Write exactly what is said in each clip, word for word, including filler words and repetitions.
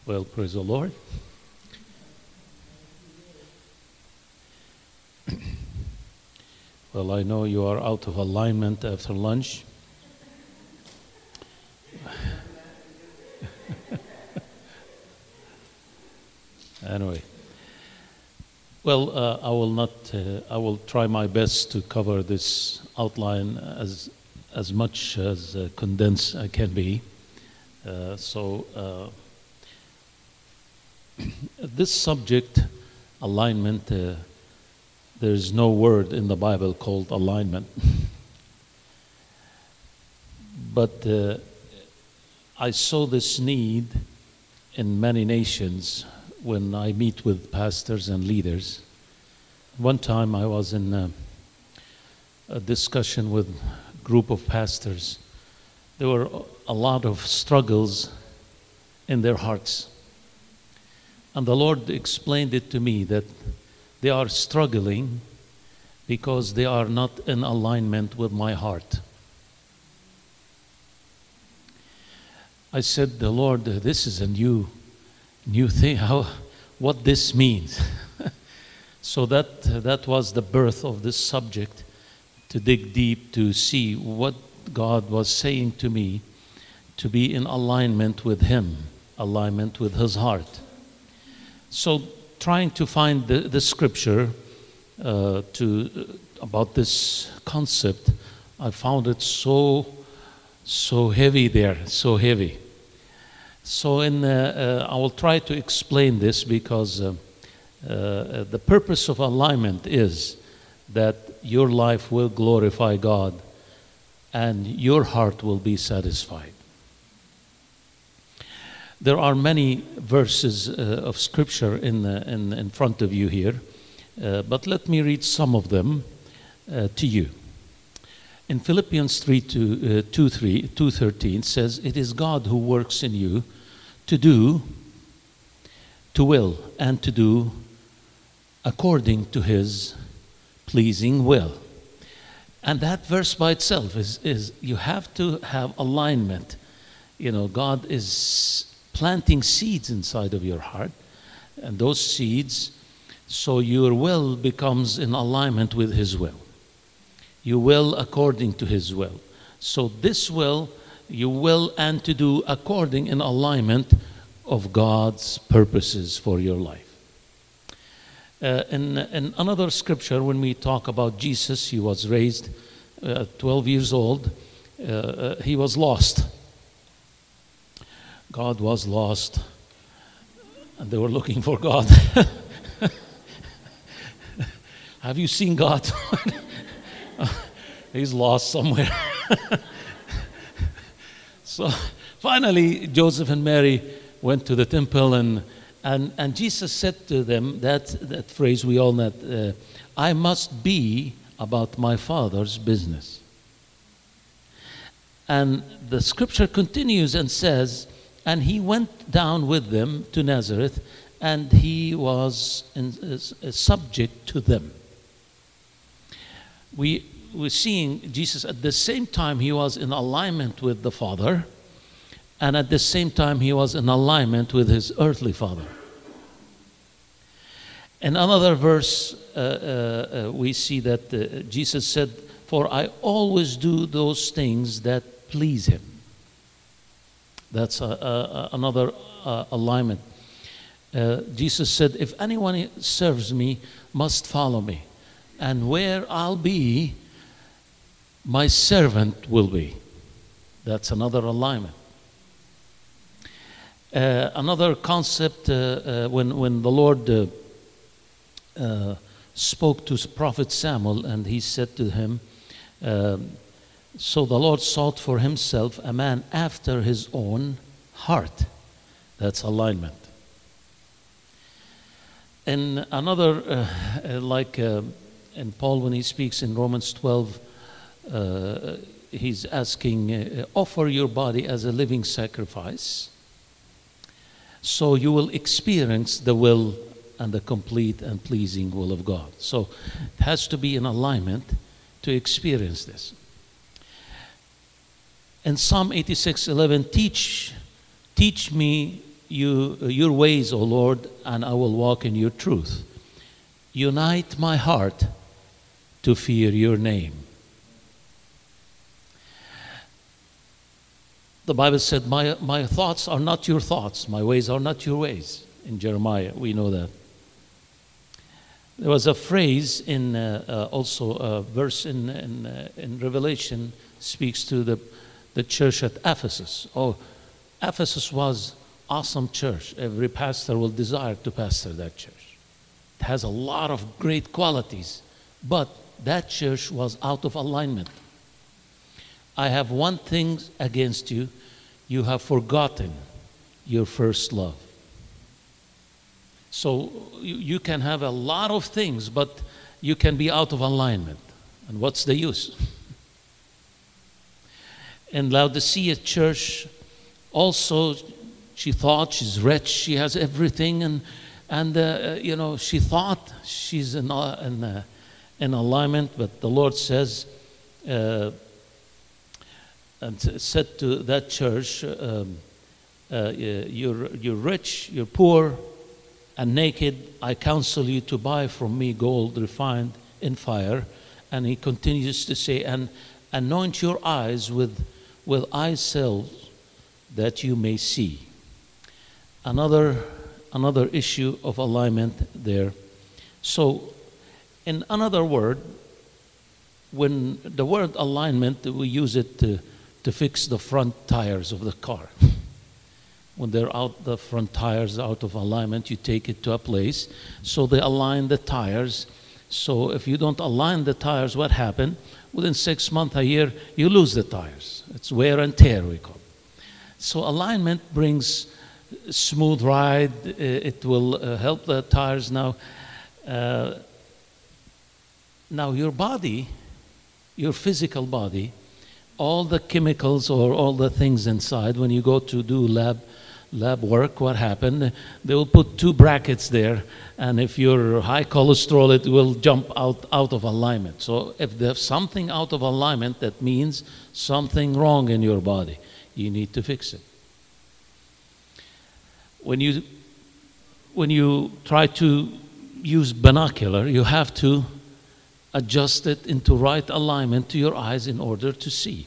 Well, praise the Lord. Well, I know you are out of alignment after lunch. Anyway, well, uh, I will not. Uh, I will try my best to cover this outline as as much as uh, condensed I can be. Uh, so, uh, this subject, alignment. Uh, there is no word in the Bible called alignment, but uh, I saw this need in many nations. When I meet with pastors and leaders, one time I was in a, a discussion with a group of pastors. There were a lot of struggles in their hearts. And the Lord explained it to me that they are struggling because they are not in alignment with my heart. I said, the Lord, this is a new new thing, how, what this means. So that that was the birth of this subject, to dig deep, to see what God was saying to me, to be in alignment with Him, alignment with His heart. So trying to find the, the scripture uh, to uh, about this concept, I found it so, so heavy there, so heavy. So in, uh, uh, I will try to explain this because uh, uh, the purpose of alignment is that your life will glorify God and your heart will be satisfied. There are many verses uh, of scripture in, the, in, in front of you here, uh, but let me read some of them uh, to you. In Philippians three, two, uh, two, three, two thirteen says, it is God who works in you to do, to will, and to do according to His pleasing will. And that verse by itself is, is you have to have alignment. You know, God is planting seeds inside of your heart, and those seeds, so your will becomes in alignment with His will. You will according to His will. So this will, you will and to do according in alignment of God's purposes for your life. Uh, in, in another scripture, when we talk about Jesus, He was raised uh, twelve years old. Uh, uh, he was lost. God was lost, and they were looking for God. Have you seen God? He's lost somewhere. So finally, Joseph and Mary went to the temple, and and, and Jesus said to them that, that phrase we all know, uh, I must be about my Father's business. And the scripture continues and says, and He went down with them to Nazareth, and He was in, uh, subject to them. We We're seeing Jesus at the same time He was in alignment with the Father, and at the same time He was in alignment with His earthly father. In another verse, uh, uh, uh, we see that uh, Jesus said, for I always do those things that please Him. That's a, a, another uh, alignment. Uh, Jesus said, if anyone serves me, must follow me. And where I'll be, my servant will be. That's another alignment. Uh, another concept, uh, uh, when, when the Lord uh, uh, spoke to Prophet Samuel, and He said to him, uh, so the Lord sought for Himself a man after His own heart. That's alignment. And another, uh, like uh, in Paul, when he speaks in Romans twelve, Uh, he's asking, uh, offer your body as a living sacrifice, so you will experience the will and the complete and pleasing will of God. So it has to be in alignment to experience this. In Psalm eighty-six eleven, teach, teach me you, your ways, O Lord, and I will walk in your truth. Unite my heart to fear your name. The Bible said, my, my thoughts are not your thoughts, my ways are not your ways. In Jeremiah, we know that. There was a phrase in uh, uh, also a verse in, in, uh, in Revelation speaks to the, the church at Ephesus. Oh, Ephesus was awesome church. Every pastor will desire to pastor that church. It has a lot of great qualities, but that church was out of alignment. I have one thing against you. You have forgotten your first love. So you, you can have a lot of things, but you can be out of alignment. And what's the use? In Laodicea church, also, she thought she's rich, she has everything, and and uh, you know, she thought she's in uh, in, uh, in alignment, but the Lord says, uh, and said to that church, um, uh, you're you're rich, you're poor, and naked. I counsel you to buy from me gold refined in fire. And he continues to say, and anoint your eyes with with eye salve, that you may see. Another another issue of alignment there. So, in another word, when the word alignment, we use it to, to fix the front tires of the car. When they're out, the front tires out of alignment, you take it to a place. So they align the tires. So if you don't align the tires, what happened? Within six months, a year, you lose the tires. It's wear and tear, we call it. So alignment brings smooth ride. It will uh, help the tires. Now, uh, now your body, your physical body, all the chemicals or all the things inside, when you go to do lab lab work, what happened? They will put two brackets there, and if you're high cholesterol, it will jump out, out of alignment. So if there's something out of alignment, that means something wrong in your body. You need to fix it. When you, when you try to use binocular, you have to adjust it into right alignment to your eyes in order to see.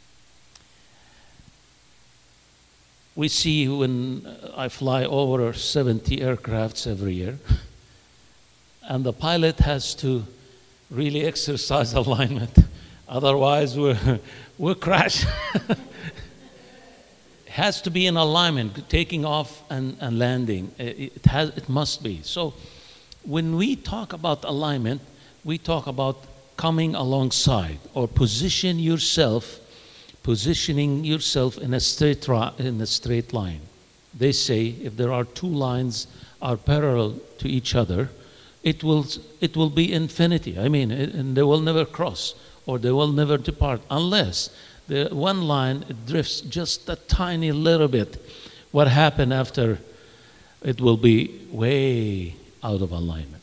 We see when I fly over seventy aircrafts every year, and the pilot has to really exercise alignment. Otherwise, we're, we'll crash. It has to be in alignment, taking off and, and landing. It, has, it must be. So when we talk about alignment, we talk about coming alongside or position yourself positioning yourself in a straight in a straight line. They say if there are two lines are parallel to each other, it will it will be infinity. I mean, it, and they will never cross or they will never depart unless the one line drifts just a tiny little bit. What happened after? It will be way out of alignment.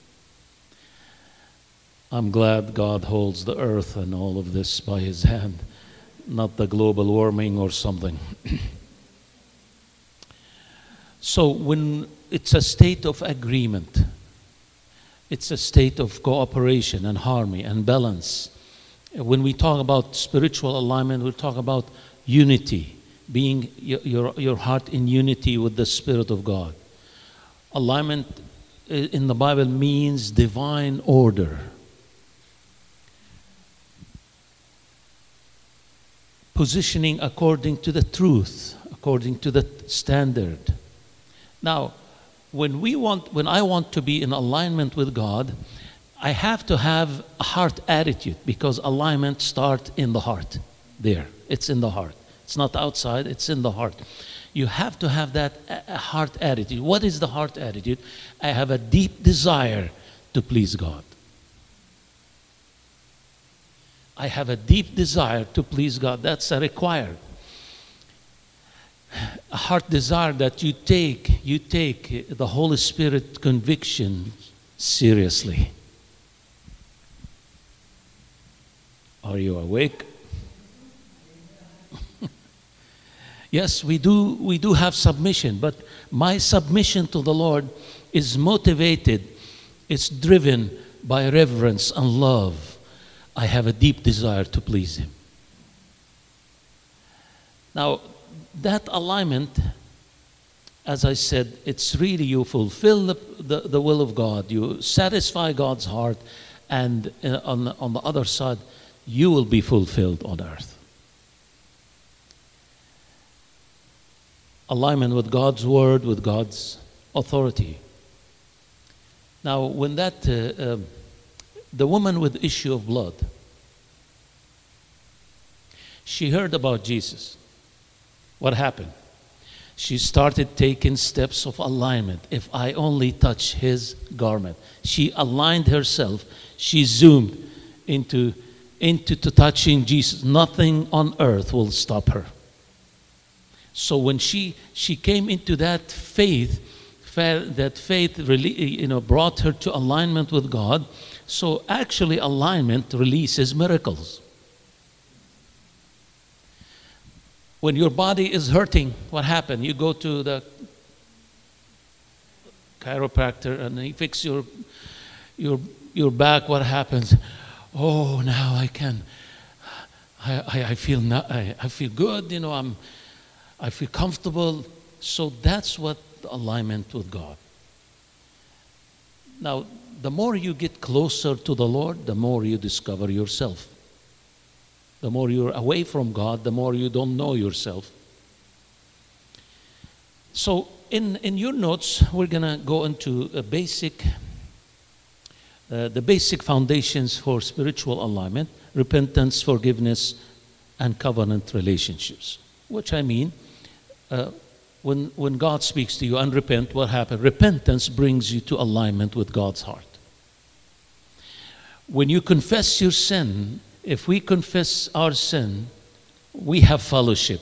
I'm glad God holds the earth and all of this by His hand, not the global warming or something. So when it's a state of agreement, it's a state of cooperation and harmony and balance. When we talk about spiritual alignment, we talk about unity, being your, your, your heart in unity with the Spirit of God. Alignment in the Bible means divine order. Positioning according to the truth, according to the standard. Now, when we want, when I want to be in alignment with God, I have to have a heart attitude, because alignment starts in the heart. There, it's in the heart. It's not outside, it's in the heart. You have to have that heart attitude. What is the heart attitude? I have a deep desire to please God. I have a deep desire to please God. That's a required. A heart desire that you take, you take the Holy Spirit conviction seriously. Are you awake? Yes, we do we do have submission, but My submission to the Lord is motivated, it's driven by reverence and love. I have a deep desire to please Him. Now, that alignment, as I said, it's really you fulfill the, the, the will of God, you satisfy God's heart, and uh, on, the, on the other side, you will be fulfilled on earth. Alignment with God's word, with God's authority. Now, when that, uh, uh, the woman with issue of blood, she heard about Jesus. What happened? She started taking steps of alignment. If I only touch His garment. She aligned herself. She zoomed into, into to touching Jesus. Nothing on earth will stop her. So when she, she came into that faith, that faith really, you know, brought her to alignment with God. So actually alignment releases miracles. When your body is hurting, what happened? You go to the chiropractor and he fixes your, your, your back. What happens? Oh, now I can, I, I, I feel not, I, I feel good, you know, I'm, I feel comfortable. So that's what alignment with God. Now, the more you get closer to the Lord, the more you discover yourself. The more you're away from God, the more you don't know yourself. So in, in your notes, we're going to go into a basic, uh, the basic foundations for spiritual alignment, repentance, forgiveness, and covenant relationships. Which I mean, uh, when, when God speaks to you and repent, what happens? Repentance brings you to alignment with God's heart. When you confess your sin, if we confess our sin, we have fellowship.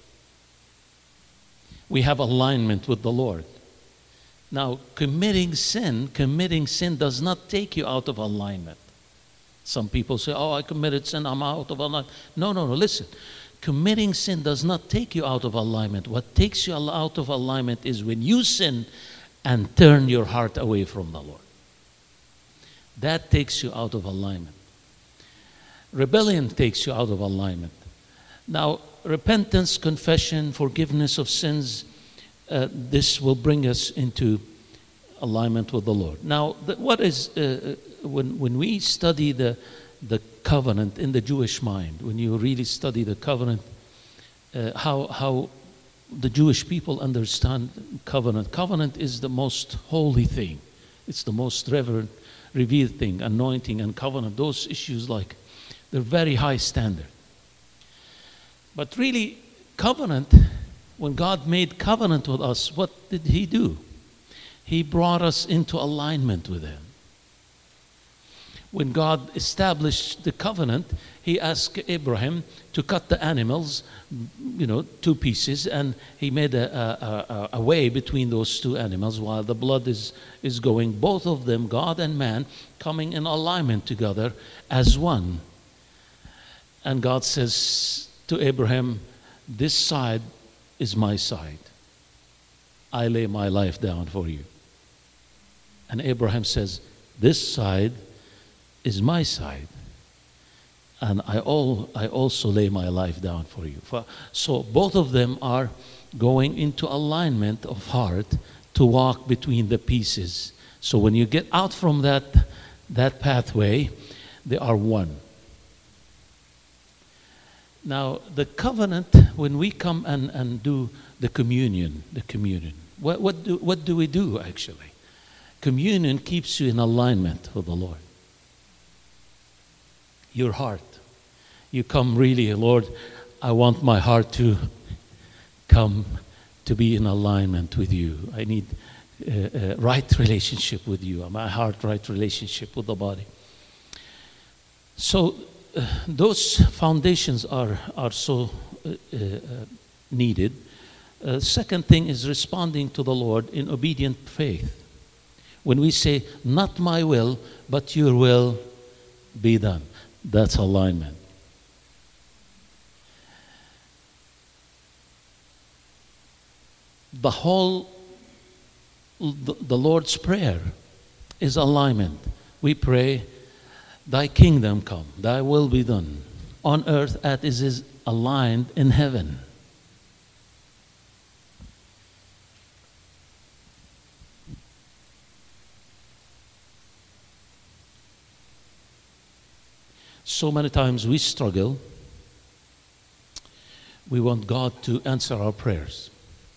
We have alignment with the Lord. Now, committing sin, committing sin does not take you out of alignment. Some people say, oh, I committed sin, I'm out of alignment. No, no, no, listen. Committing sin does not take you out of alignment. What takes you out of alignment is when you sin and turn your heart away from the Lord. That takes you out of alignment. Rebellion takes you out of alignment. Now, repentance, confession, forgiveness of sins, uh, this will bring us into alignment with the Lord. Now, the, what is, uh, when, when we study the, the covenant in the Jewish mind, when you really study the covenant, uh, how, how the Jewish people understand covenant. Covenant is the most holy thing. It's the most reverent, revered thing, anointing and covenant, those issues like, they're very high standard. But really, covenant, when God made covenant with us, what did He do? He brought us into alignment with Him. When God established the covenant, He asked Abraham to cut the animals, you know, two pieces, and He made a, a, a, a way between those two animals while the blood is, is going. Both of them, God and man, coming in alignment together as one. And God says to Abraham, this side is my side. I lay my life down for you. And Abraham says, this side is my side. And I, all, I also lay my life down for you. For, so both of them are going into alignment of heart to walk between the pieces. So when you get out from that, that pathway, they are one. Now, the covenant, when we come and, and do the communion, the communion, what, what, do, what do we do actually? Communion keeps you in alignment with the Lord. Your heart. You come really, Lord, I want my heart to come to be in alignment with you. I need a, a right relationship with you. My heart, right relationship with the body. So, Uh, those foundations are, are so uh, uh, needed. Uh, second thing is responding to the Lord in obedient faith. When we say, not my will, but your will be done. That's alignment. The whole the, the Lord's Prayer is alignment. We pray, thy kingdom come, thy will be done on earth as it is aligned in heaven. So many times we struggle. We want God to answer our prayers.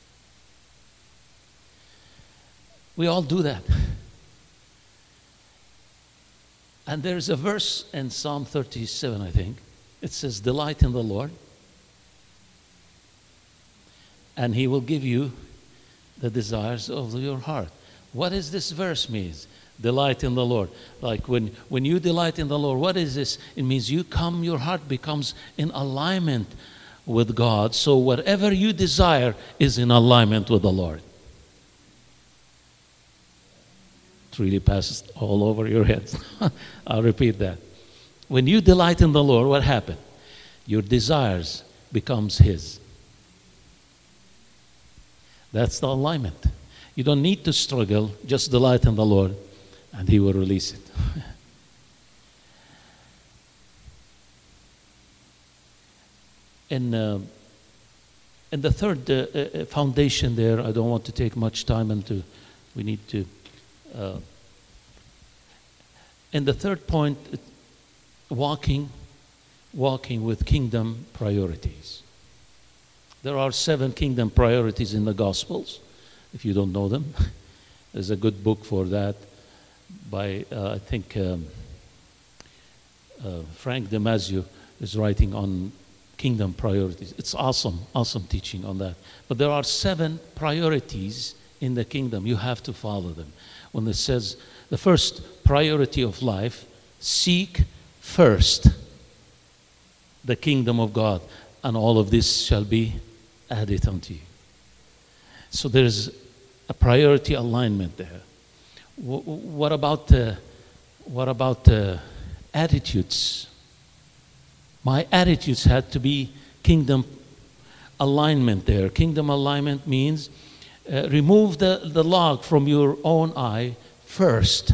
We all do that. And there's a verse in Psalm thirty-seven, I think. It says, delight in the Lord, and He will give you the desires of your heart. What does this verse mean? Delight in the Lord. Like when, when you delight in the Lord, what is this? It means you come, your heart becomes in alignment with God. So whatever you desire is in alignment with the Lord. It really passes all over your head. I'll repeat that. When you delight in the Lord, what happened? Your desires becomes His. That's the alignment. You don't need to struggle, just delight in the Lord, and He will release it. and, uh, and the third uh, uh, foundation there, I don't want to take much time into, we need to, uh, and the third point, walking, walking with kingdom priorities. There are seven kingdom priorities in the Gospels, if you don't know them. There's a good book for that by, uh, I think, um, uh, Frank Damasio is writing on kingdom priorities. It's awesome, awesome teaching on that. But there are seven priorities in the kingdom. You have to follow them. When it says, the first priority of life, seek first the kingdom of God, and all of this shall be added unto you. So there's a priority alignment there. W- what about uh, what about uh, attitudes? My attitudes had to be kingdom alignment there. Kingdom alignment means uh, remove the, the log from your own eye first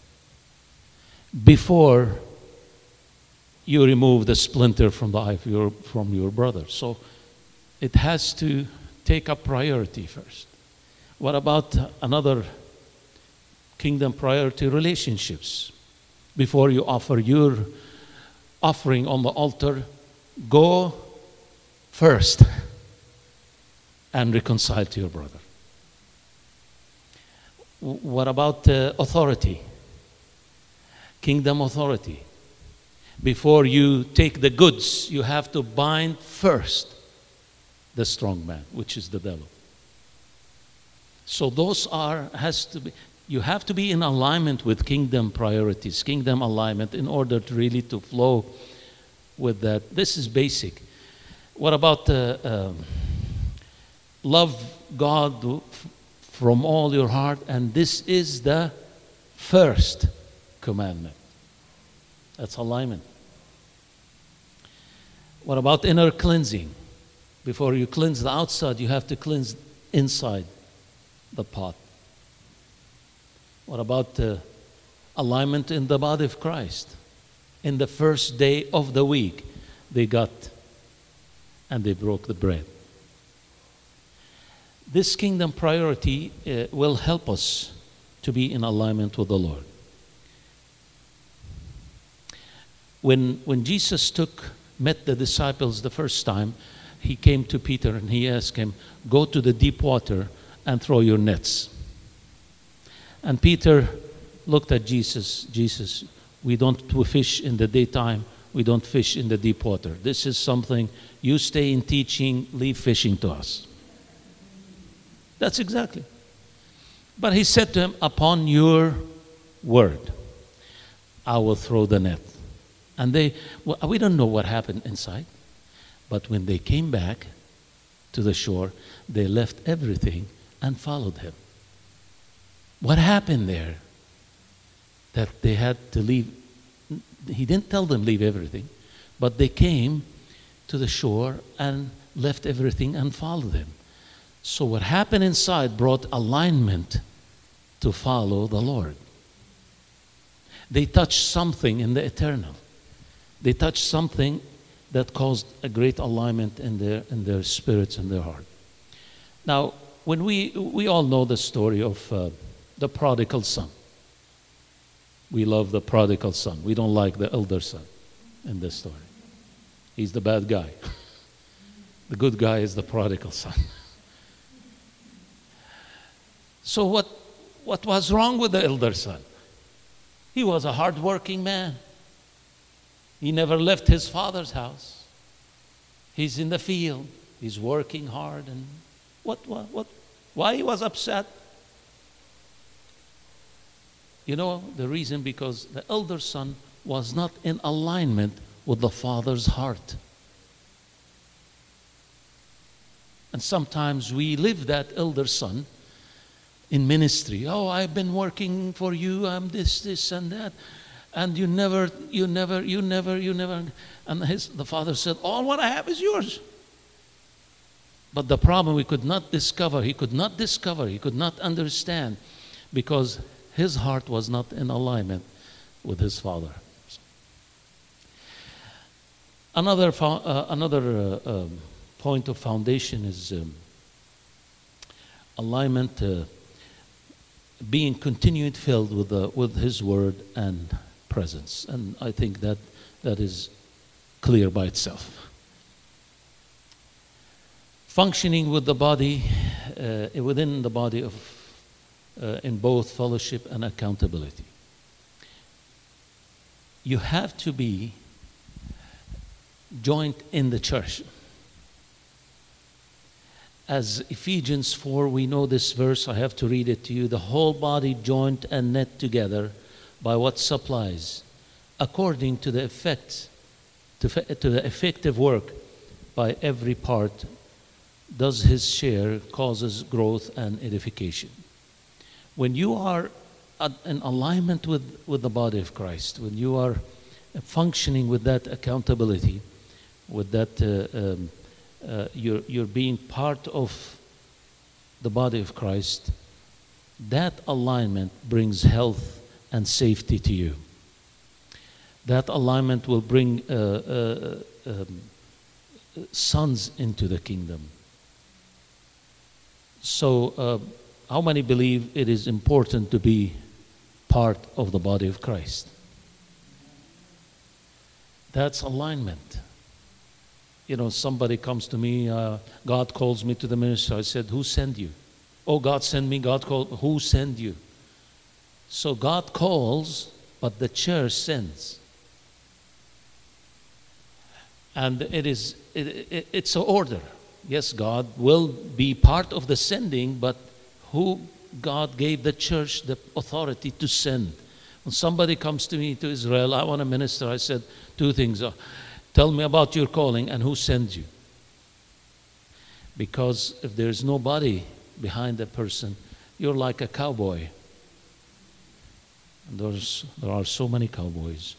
before you remove the splinter from the eye of your, from your brother. So it has to take a priority first. What about another kingdom priority? Relationships. Before you offer your offering on the altar, go first and reconcile to your brother. What about uh, authority? Kingdom authority. Before you take the goods, you have to bind first the strong man, which is the devil. So those are, has to be, you have to be in alignment with kingdom priorities, kingdom alignment, in order to really to flow with that. This is basic. What about uh, um, love God from all your heart? And this is the first commandment. That's alignment. What about inner cleansing? Before you cleanse the outside, you have to cleanse inside the pot. What about uh, alignment in the body of Christ? In the first day of the week, they got and they broke the bread. This kingdom priority uh, will help us to be in alignment with the Lord. When, when Jesus took, met the disciples the first time, He came to Peter and He asked him, go to the deep water and throw your nets. And Peter looked at Jesus. Jesus, we don't fish in the daytime. We don't fish in the deep water. This is something, you stay in teaching, leave fishing to us. That's exactly. But He said to him, upon your word, I will throw the net. And they, well, we don't know what happened inside. But when they came back to the shore, they left everything and followed Him. What happened there? That they had to leave. He didn't tell them leave everything, but they came to the shore and left everything and followed Him. So what happened inside brought alignment to follow the Lord. They touched something in the eternal. They touched something that caused a great alignment in their in their spirits and their heart. Now, when we we all know the story of uh, the prodigal son. We love the prodigal son. We don't like the elder son in this story. He's the bad guy. The good guy is the prodigal son. So what, what was wrong with the elder son? He was a hard-working man. He never left his father's house. He's in the field. He's working hard. And what, what, what? Why he was upset? You know the reason? Because the elder son was not in alignment with the father's heart. And sometimes we live that elder son in ministry. Oh, I've been working for you. I'm this, this, and that. And you never, you never, you never, you never. And his, the father said, all what I have is yours. But the problem we could not discover, he could not discover, he could not understand, because his heart was not in alignment with his father. Another, uh, another uh, um, point of foundation is um, alignment, uh, being continued filled with the, with His Word and presence, and I think that that is clear by itself. Functioning with the body, uh, within the body of, uh, in both fellowship and accountability. You have to be joint in the church. As Ephesians four, we know this verse, I have to read it to you. The whole body joined and knit together by what supplies, according to the effect, to, to the effective work by every part, does his share, causes growth and edification. When you are in alignment with, with the body of Christ, when you are functioning with that accountability, with that uh, um, uh, you're, you're being part of the body of Christ, that alignment brings health and safety to you. That alignment will bring uh, uh, um, sons into the kingdom. So, uh, how many believe it is important to be part of the body of Christ? That's alignment. You know, somebody comes to me, uh, God calls me to the ministry. I said, who sent you? Oh, God sent me, God called. Who sent you? So God calls, but the church sends. And it is, it, it, it's an order. Yes, God will be part of the sending, but who God gave the church the authority to send. When somebody comes to me to Israel, I want to minister, I said two things. Uh, tell me about your calling and who sends you. Because if there's nobody behind a person, you're like a cowboy. And there's, there are so many cowboys.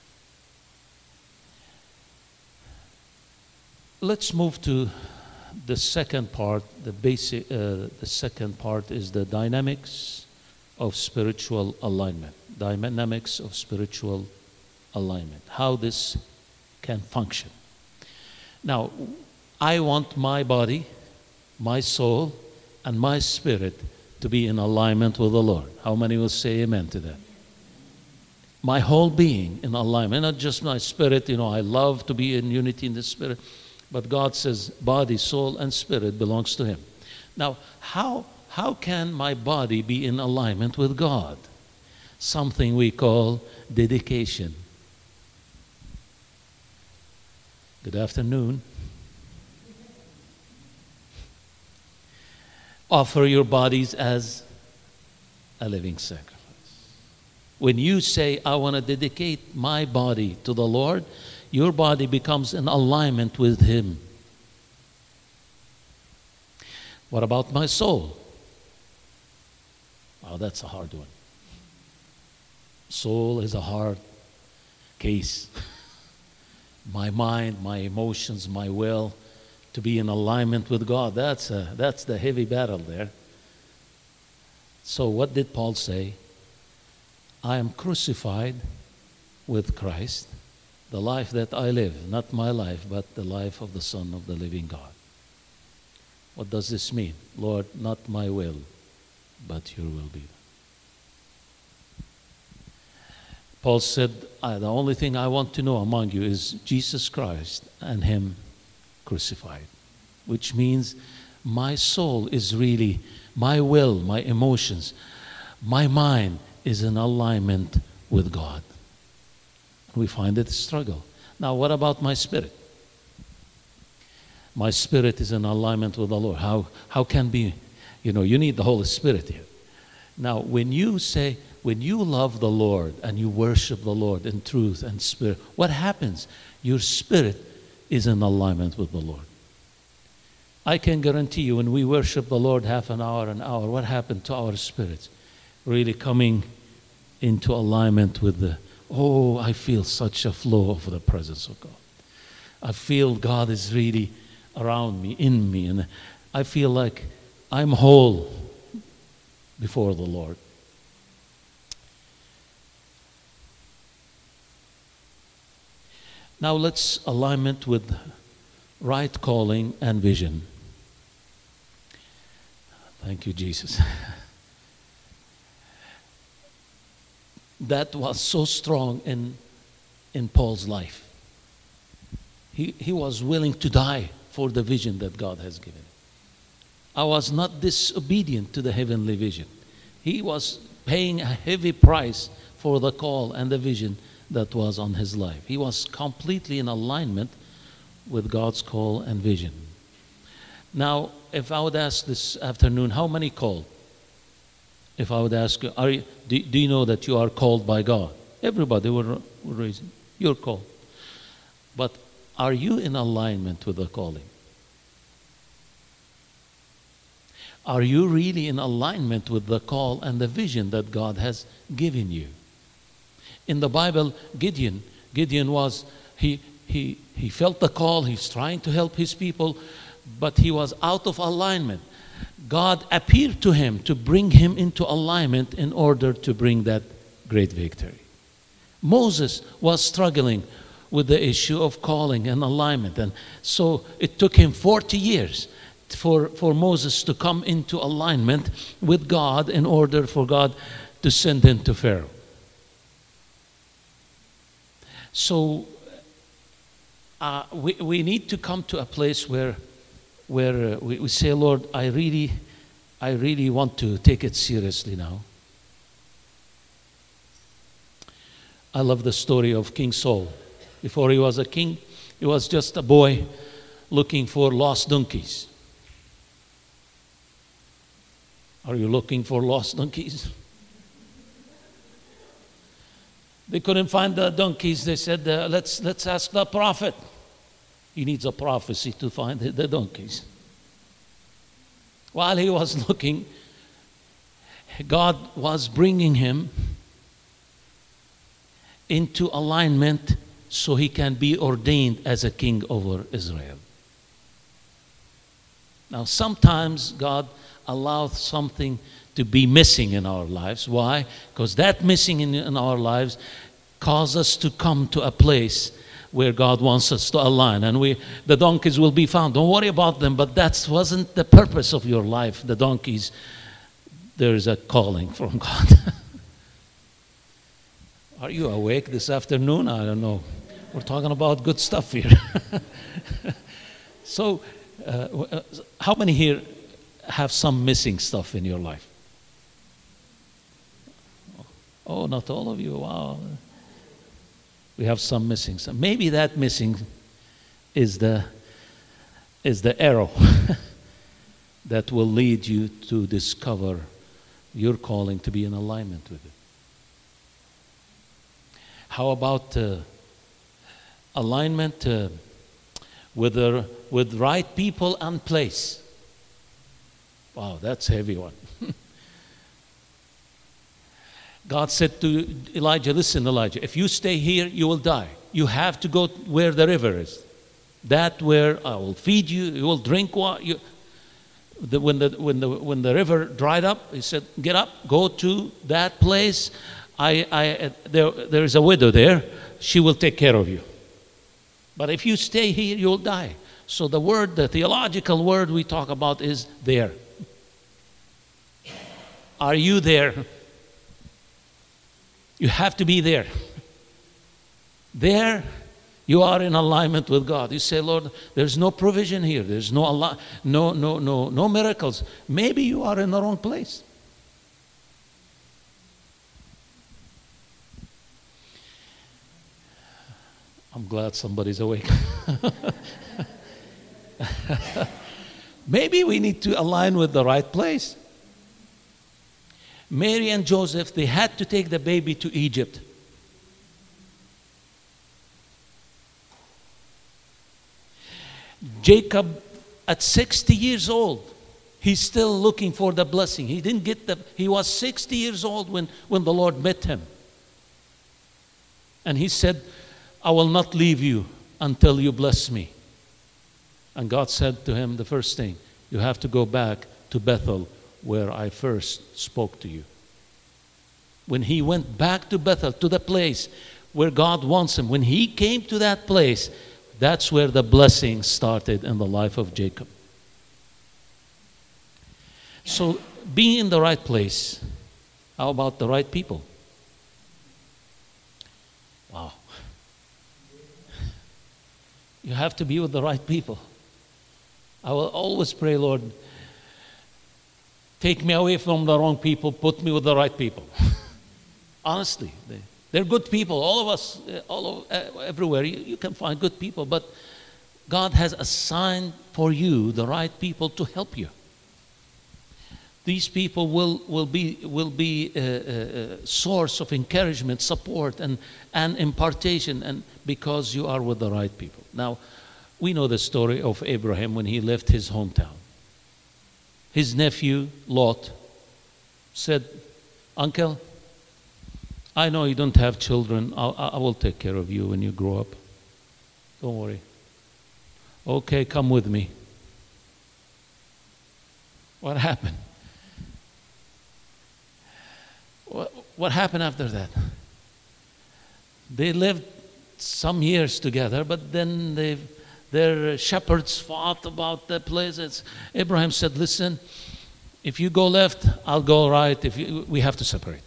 Let's move to the second part. The basic, uh, the second part is the dynamics of spiritual alignment. Dynamics of spiritual alignment. How this can function. Now, I want my body, my soul, and my spirit to be in alignment with the Lord. How many will say amen to that? My whole being in alignment, not just my spirit. You know, I love to be in unity in the spirit. But God says body, soul, and spirit belongs to Him. Now, how, how can my body be in alignment with God? Something we call dedication. Good afternoon. Offer your bodies as a living sacrifice. When you say, I want to dedicate my body to the Lord, your body becomes in alignment with Him. What about my soul? Well, that's a hard one. Soul is a hard case. My mind, my emotions, my will, to be in alignment with God, that's, a, that's the heavy battle there. So what did Paul say? I am crucified with Christ. The life that I live, not my life, but the life of the Son of the living God. What does this mean? Lord, not my will, but your will be done. Paul said, I, the only thing I want to know among you is Jesus Christ and him crucified. Which means my soul is really, my will, my emotions, my mind is in alignment with God. We find it a struggle. Now, what about my spirit? My spirit is in alignment with the Lord. How, how can be, you know, you need the Holy Spirit here. Now, when you say, when you love the Lord and you worship the Lord in truth and spirit, what happens? Your spirit is in alignment with the Lord. I can guarantee you when we worship the Lord half an hour, an hour, what happened to our spirits? Really coming into alignment with the, oh, I feel such a flow of the presence of God. I feel God is really around me, in me, and I feel like I'm whole before the Lord. Now let's alignment with right calling and vision. Thank you, Jesus. That was so strong in, in Paul's life. He, he was willing to die for the vision that God has given. I was not disobedient to the heavenly vision. He was paying a heavy price for the call and the vision that was on his life. He was completely in alignment with God's call and vision. Now, if I would ask this afternoon, how many called? If I would ask you, are you do, do you know that you are called by God? Everybody would, would raise it. You're called. But are you in alignment with the calling? Are you really in alignment with the call and the vision that God has given you? In the Bible, Gideon, Gideon was, he, he, he felt the call, he's trying to help his people, but he was out of alignment. God appeared to him to bring him into alignment in order to bring that great victory. Moses was struggling with the issue of calling and alignment, and so it took him forty years for, for Moses to come into alignment with God in order for God to send him to Pharaoh. So uh, we, we need to come to a place where where uh, we, we say, Lord, I really, I really want to take it seriously now. I love the story of King Saul. Before he was a king, he was just a boy looking for lost donkeys. Are you looking for lost donkeys? They couldn't find the donkeys. They said, uh, let's, let's ask the prophet. He needs a prophecy to find the donkeys. While he was looking, God was bringing him into alignment so he can be ordained as a king over Israel. Now, sometimes God allows something to be missing in our lives. Why? Because that missing in, in our lives causes us to come to a place where God wants us to align, and we, the donkeys will be found. Don't worry about them, but that wasn't the purpose of your life, the donkeys. There's a calling from God. Are you awake this afternoon? I don't know. We're talking about good stuff here. So, uh, how many here have some missing stuff in your life? Oh, not all of you. Wow. We have some missing. So maybe that missing is the is the arrow that will lead you to discover your calling to be in alignment with it. How about uh, alignment uh, with the, with right people and place? Wow, that's a heavy one. God said to Elijah, listen, Elijah, if you stay here, you will die. You have to go where the river is. That where I will feed you, you will drink water. You, The, when, the, when, the, when the river dried up, he said, get up, go to that place. I, I, there, there is a widow there. She will take care of you. But if you stay here, you'll die. So the word, the theological word we talk about is there. Are you there? You have to be there. There, you are in alignment with God. You say, Lord, there's no provision here. There's no al- no no no no miracles. Maybe you are in the wrong place. I'm glad somebody's awake. Maybe we need to align with the right place. Mary and Joseph, they had to take the baby to Egypt. Jacob, at sixty years old, he's still looking for the blessing. He didn't get the, he was sixty years old when, when the Lord met him. And he said, I will not leave you until you bless me. And God said to him, the first thing, you have to go back to Bethel where I first spoke to you. When he went back to Bethel, to the place where God wants him, when he came to that place, that's where the blessing started in the life of Jacob. So, being in the right place, how about the right people? Wow. You have to be with the right people. I will always pray, Lord, take me away from the wrong people, put me with the right people. Honestly, they, they're good people. All of us, uh, all of, uh, everywhere, you, you can find good people, but God has assigned for you the right people to help you. These people will, will be, will be a, a, a source of encouragement, support, and, and impartation, and because you are with the right people. Now, we know the story of Abraham when he left his hometown. His nephew, Lot, said, Uncle, I know you don't have children. I'll, I will take care of you when you grow up. Don't worry. Okay, come with me. What happened? What, what happened after that? They lived some years together, but then they, their shepherds fought about the places. Abraham said, listen, if you go left, I'll go right. If you, we have to separate.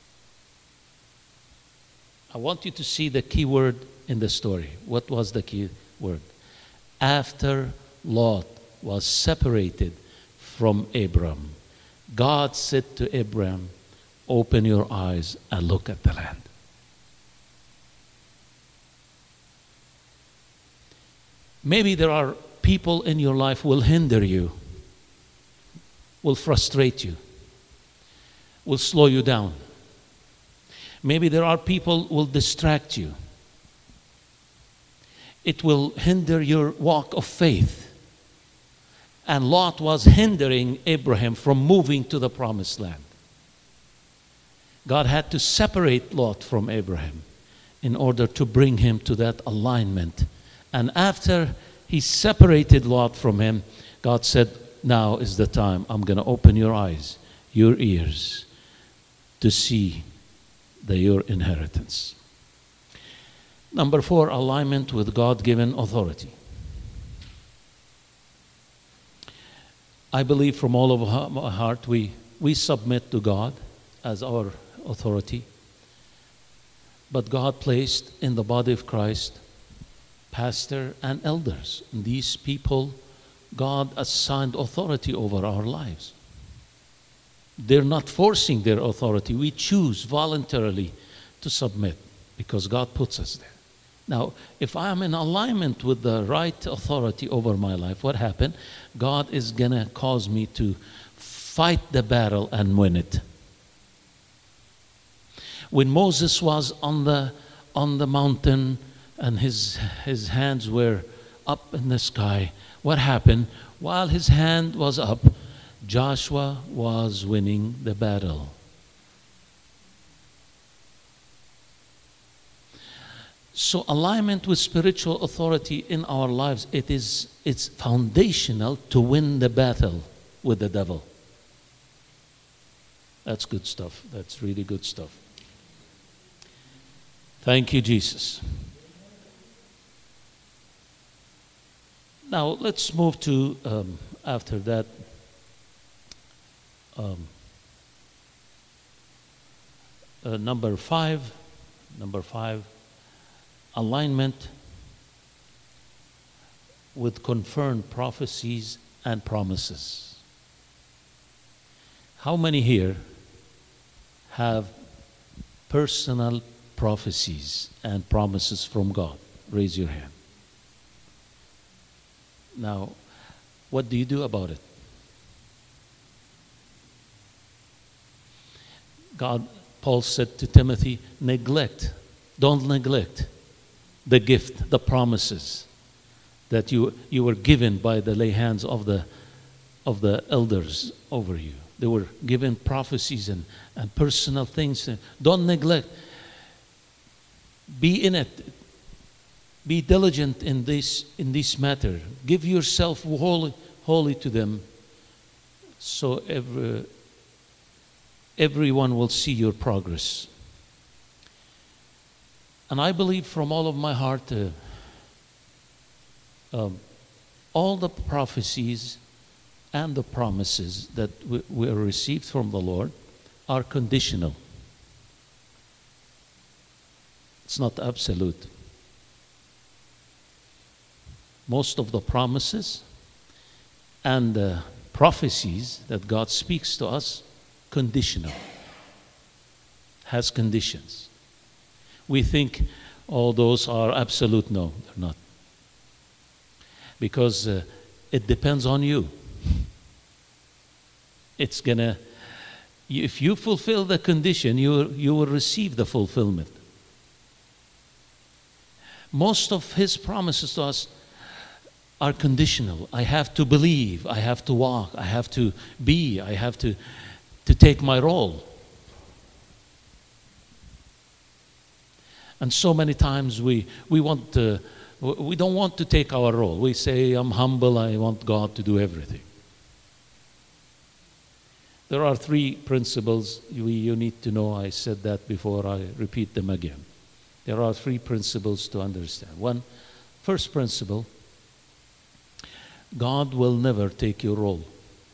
I want you to see the key word in the story. What was the key word? After Lot was separated from Abram, God said to Abram, open your eyes and look at the land. Maybe there are people in your life who will hinder you, will frustrate you, will slow you down. Maybe there are people who will distract you. It will hinder your walk of faith. And Lot was hindering Abraham from moving to the promised land. God had to separate Lot from Abraham in order to bring him to that alignment. And after he separated Lot from him, God said, now is the time. I'm going to open your eyes, your ears, to see the, your inheritance. Number four, alignment with God-given authority. I believe from all of my heart we, we submit to God as our authority. But God placed in the body of Christ pastor and elders. And these people, God assigned authority over our lives. They're not forcing their authority. We choose voluntarily to submit because God puts us there. Now, if I am in alignment with the right authority over my life, what happened? God is going to cause me to fight the battle and win it. When Moses was on the on the mountain and his his hands were up in the sky, what happened? While his hand was up, Joshua was winning the battle. So alignment with spiritual authority in our lives, it is it's foundational to win the battle with the devil. That's good stuff. That's really good stuff. Thank you, Jesus. Now, let's move to, um, after that, um, uh, number five. Number five, alignment with confirmed prophecies and promises. How many here have personal prophecies and promises from God? Raise your hand. Now, what do you do about it? God, Paul said to Timothy, neglect, don't neglect the gift, the promises that you, you were given by the lay hands of the, of the elders over you. They were given prophecies and, and personal things. Don't neglect. Be in it. Be diligent in this, in this matter. Give yourself wholly, wholly to them, so every, everyone will see your progress. And I believe from all of my heart, uh, um, all the prophecies and the promises that we, we received from the Lord are conditional. It's not absolute. Most of the promises and the prophecies that God speaks to us, conditional, has conditions. We think all those are absolute. No, they're not. Because uh, it depends on you. It's gonna, if you fulfill the condition, you, you will receive the fulfillment. Most of His promises to us are conditional. I have to believe, I have to walk, I have to be, I have to, to take my role. And so many times we, we want to, we don't want to take our role. We say, I'm humble, I want God to do everything. There are three principles we, you need to know. I said that before, I repeat them again. There are three principles to understand. One, first principle, God will never take your role.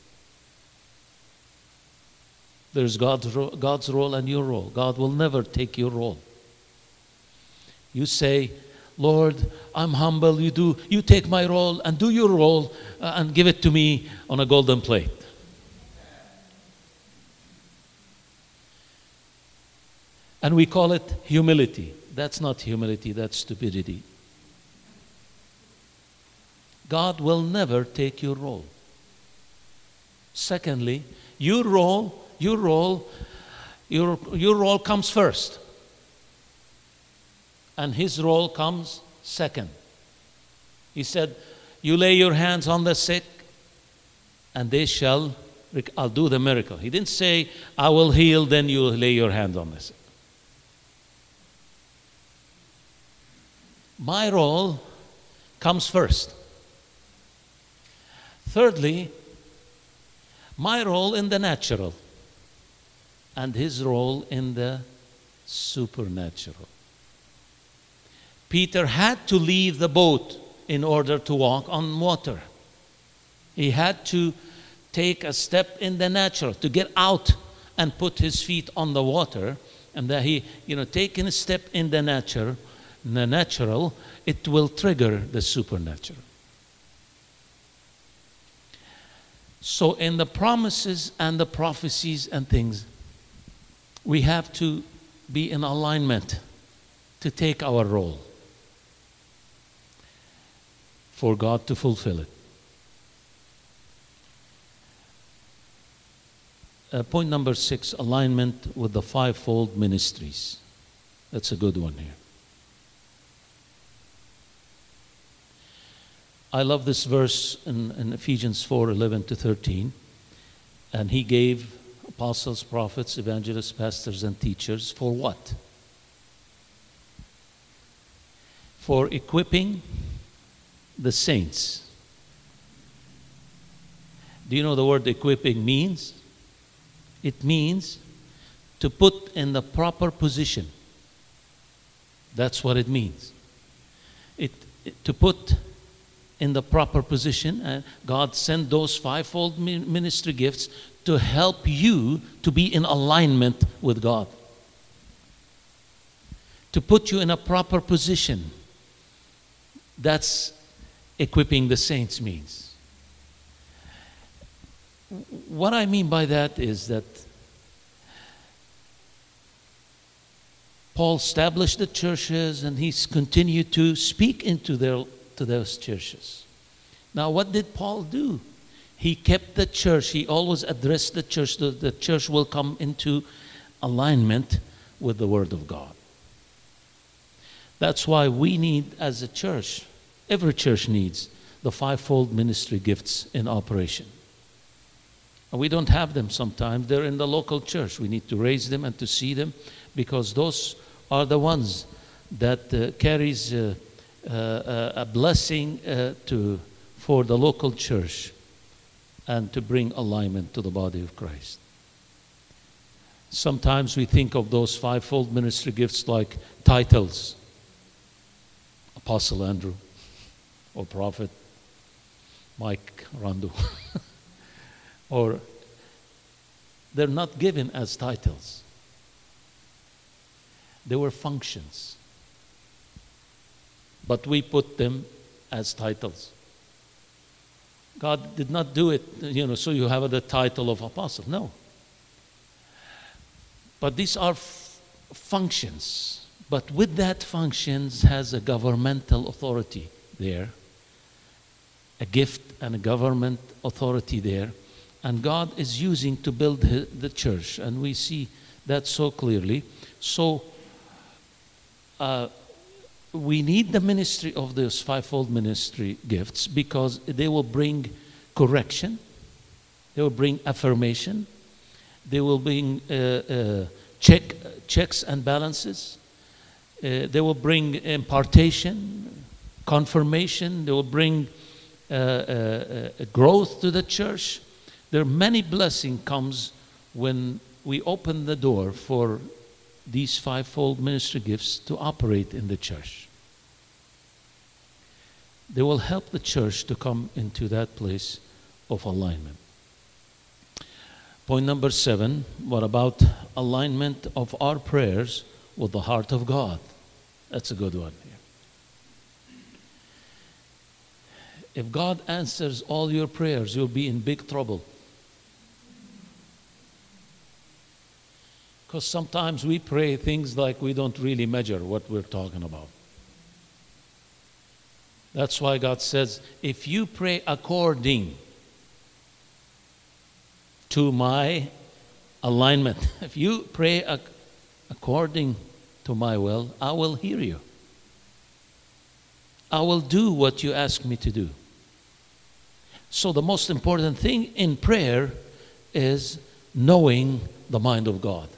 There's God's, God's role and your role. God will never take your role. You say, Lord, I'm humble, you do, you take my role and do your role uh, and give it to me on a golden plate. And we call it humility. That's not humility, that's stupidity. God will never take your role. Secondly, your role, your role, your, your role comes first. And His role comes second. He said, you lay your hands on the sick and they shall, I'll do the miracle. He didn't say, I will heal, then you lay your hands on the sick. My role comes first. Thirdly, my role in the natural and His role in the supernatural. Peter had to leave the boat in order to walk on water. He had to take a step in the natural, to get out and put his feet on the water. And that he, you know, taking a step in the natural, in the natural, it will trigger the supernatural. So in the promises and the prophecies and things, we have to be in alignment to take our role for God to fulfill it. Uh, point number six, alignment with the fivefold ministries. That's a good one here. I love this verse in, in Ephesians four, eleven to thirteen. And He gave apostles, prophets, evangelists, pastors, and teachers for what? For equipping the saints, Do you know the word equipping means? It means to put in the proper position. That's what it means. It, it to put in the proper position, and God sent those fivefold ministry gifts to help you to be in alignment with God. To put you in a proper position. That's equipping the saints means. What I mean by that is that Paul established the churches and he's continued to speak into their to those churches. Now, what did Paul do? He kept the church. He always addressed the church. The, the church will come into alignment with the Word of God. That's why we need, as a church, every church needs the fivefold ministry gifts in operation. And we don't have them sometimes. They're in the local church. We need to raise them and to see them, because those are the ones that uh, carries uh, uh, a blessing uh, to for the local church and to bring alignment to the body of Christ. Sometimes we think of those fivefold ministry gifts like titles. Apostle Andrew, or Prophet Mike Randu. Or they're not given as titles. They were functions. But we put them as titles. God did not do it, you know, so you have the title of apostle. No. But these are f- functions. But with that functions has a governmental authority there. A gift and a government authority there. And God is using to build the church. And we see that so clearly. So uh, we need the ministry of those fivefold ministry gifts, because they will bring correction. They will bring affirmation. They will bring uh, uh, check, checks and balances. Uh, they will bring impartation, confirmation. They will bring uh, uh, uh, growth to the church. There are many blessings comes when we open the door for these fivefold ministry gifts to operate in the church. They will help the church to come into that place of alignment. Point number seven, what about alignment of our prayers with the heart of God? That's a good one here. If God answers all your prayers, you'll be in big trouble. Because sometimes we pray things like we don't really measure what we're talking about. That's why God says, if you pray according to my alignment, if you pray ac- according to my will, I will hear you. I will do what you ask me to do. So the most important thing in prayer is knowing the mind of God.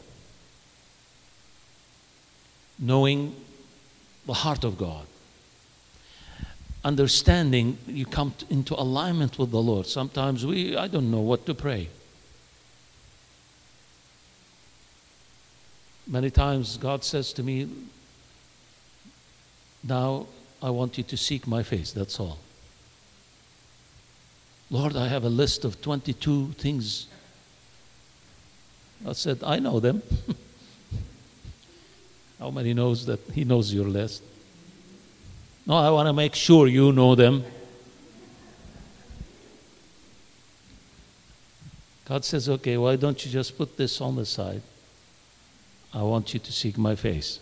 Knowing the heart of God. Understanding, you come into alignment with the Lord. Sometimes we, I don't know what to pray. Many times God says to me, now I want you to seek my face, that's all. Lord, I have a list of twenty-two things. I said, I know them. How many knows that he knows your list? No, I want to make sure you know them. God says, okay, why don't you just put this on the side? I want you to seek my face.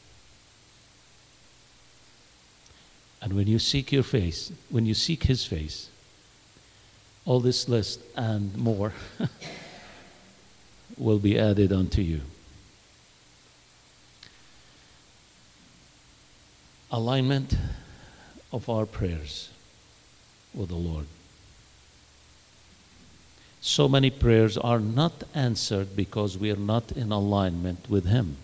And when you seek your face, when you seek his face, all this list and more will be added unto you. Alignment of our prayers with the Lord. So many prayers are not answered because we are not in alignment with him.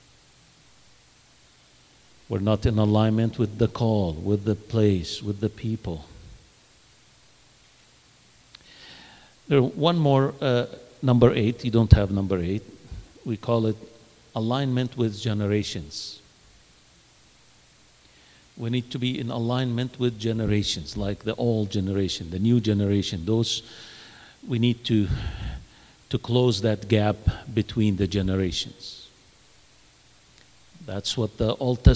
We're not in alignment with the call, with the place, with the people. There, one more, uh, number eight. You don't have number eight. We call it alignment with generations. We need to be in alignment with generations, like the old generation, the new generation. Those, we need to, to close that gap between the generations. That's what the Old Testament